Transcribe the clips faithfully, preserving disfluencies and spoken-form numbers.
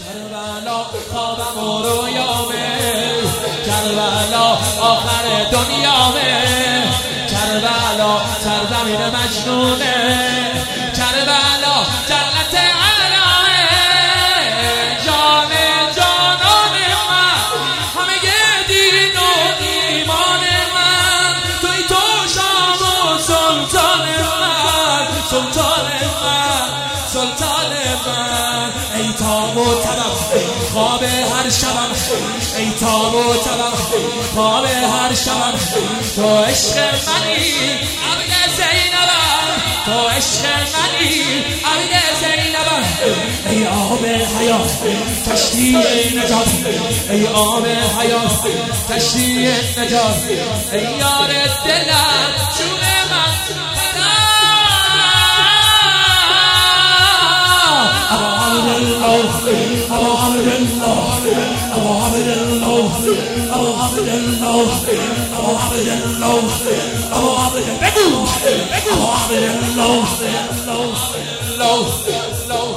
کربلا خوابم و رویامه، کربلا آخر دنیامه، کربلا سرزمین مجنونه، کربلا جنت اعلامه. جان جانان من، همه دین و ایمان من، توی تو شام و سلطان من، سلطان من، سلطان من. ای تاب و تبم خواب هر شبم، ای تاب و تبم خواب هر شبم. تو عشق منی عبد زینبم، تو عشق منی عبد زینبم. ای آب حیات کشتی نجات، ای آب حیات کشتی نجات. ای یار دلم جون من ابو عبد الله، ابو عبد الله، ابو عبد الله، ابو عبد الله، ابو عبد الله، بگو ابو عبد الله، الله الله.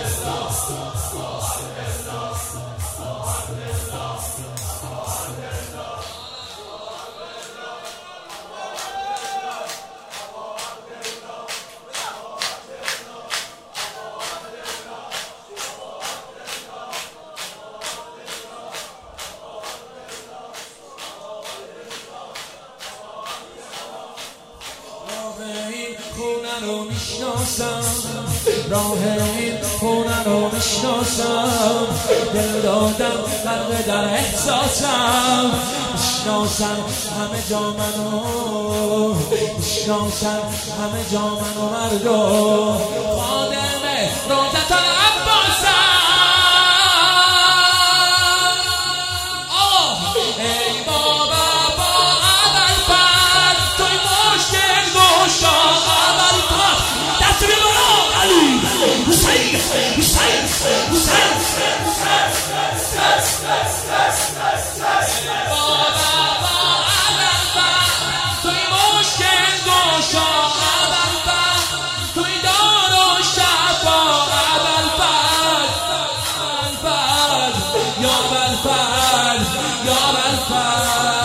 خونه رو میشناسم، راه این خونه رو میشناسم، دل دادم غرق در احساسم. میشناسم همه جا منو، میشناسم همه جا منو مردم. خادم روضة العباسم. ای بابا با ابوالفضل، توی مشکل گشا ابوالفضل. دست بیا بالا علی حسین حسین حسین. بابا با ابوالفضل، توی مشکل گشا ابوالفضل، توی دار و شفا ابوالفضل. ابوالفضل یا ابوالفضل یا ابوالفضل.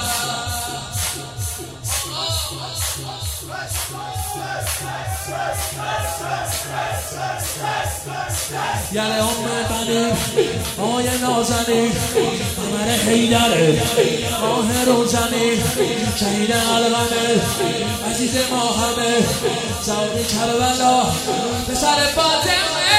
یله ام بنی آی نازنی، قمر حیدره ماه روزنی، شهید الغمه عزیز ما همه، زاغ کربلا پسر فاطمه.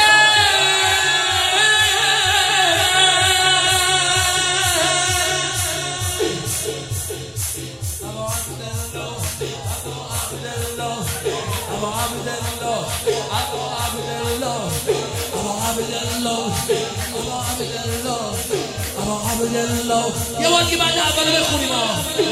ابو عبد الله، ابو عبد الله، ابو عبد الله، ابو عبد الله، ابو عبد الله. یه بار که بعد اول بخونیم ها.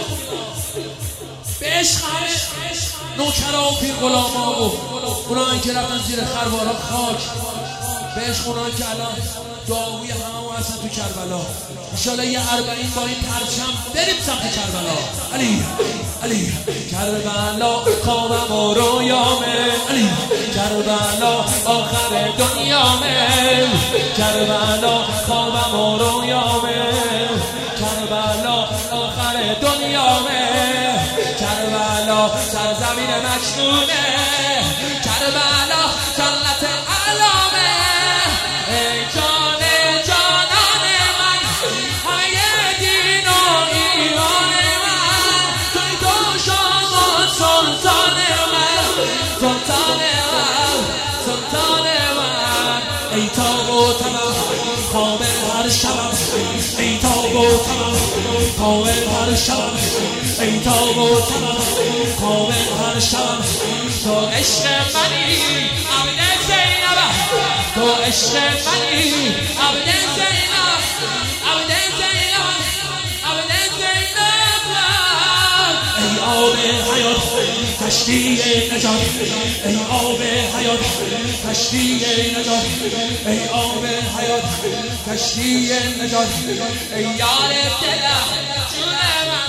به عشق همه نوکرها و پیر غلاما و اونایی که رفتن زیر خروارها خاک، به عشق اونایی که الان دعاوی همه و هستن تو کربلا. انشالله یه اربعین با این پرچم بریم سمت کربلا. علی علی کربلا خوابم و رویامه، علی کربلا آخر دنیامه، کربلا خوابم و رویامه، کربلا آخر دنیامه، کربلا سرزمین مجنونه، کربلا جنت اعلامه. ای جان جانان من، همه دین و ایمان من، توی تو شام و سلطان من، سلطان من، سلطان من. ای تاب و تبم خواب هر شبم، ای تاب و تبم خواب هر شبم، ای تاب و تبم خواب هر شبم. تو عشق منی عبد زینبم، تو عشق منی عبد زینب، عبد زینب، عبد زینب. ای آب حیات کشتی نجات، ای آب حیات کشتی نجات، ای آب حیات کشتی نجات. ای یار دلم جون من،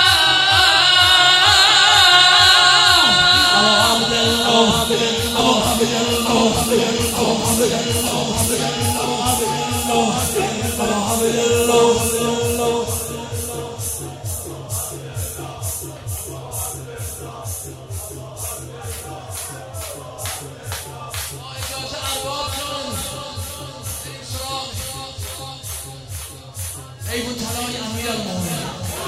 ابو عبد الله، ابو ایوون طلای امیرالمومنین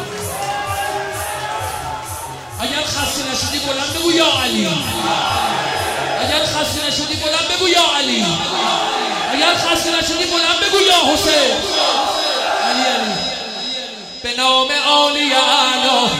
اگر خسته نشدی بلند بگو یا علی اگر خسته نشدی بلند بگو یا علی اگر خسته نشدی بلند بگو یا حسین علی علی به نام عالی اعلا